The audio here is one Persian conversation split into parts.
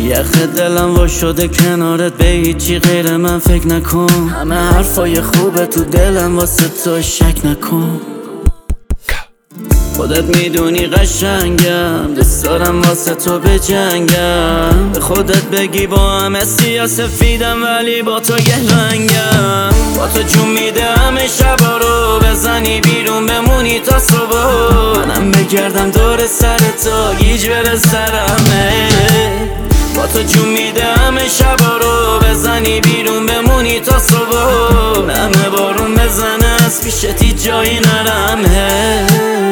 یخ دلم وا شده کنارت، به هیچی غیر من فکر نکن. همه حرفای خوبه تو دلم واسه تو، شک نکن. خودت میدونی قشنگم، دوست دارم واسه تو بجنگم. به خودت بگی با همه سیاسفیدم ولی با تو گهرنگم. با تو جون میده همه شبا رو، بزنی بیرون بمونی تا صبح. منم بگردم دور سر تو، گیج بره سرمه. با تو جون میده همه شبا رو، بزنی بیرون بمونی تا صبح. همه بارون بزنه از پیشتی جایی نرمه.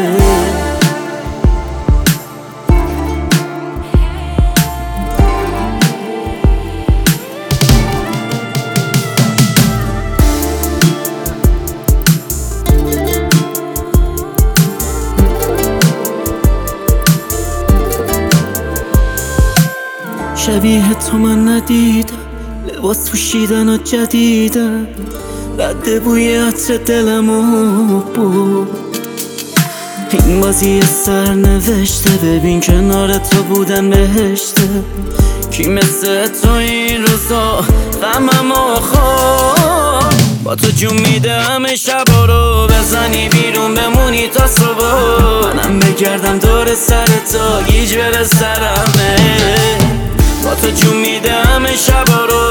شبیه تو من ندیدم، لباس پوشیدن و جدیدم. رد بوی عطر دلمو بود. این بازی سرنوشته، ببین کنار تو بودن بهشته. کی مثل تو این روزا غممو خورد. با تو جون میده همه شبا رو، بزنی بیرون بمونی تا صبح. منم بگردم دور سر تو، گیج بره سرمه. با تو جون میده همه شبا رو،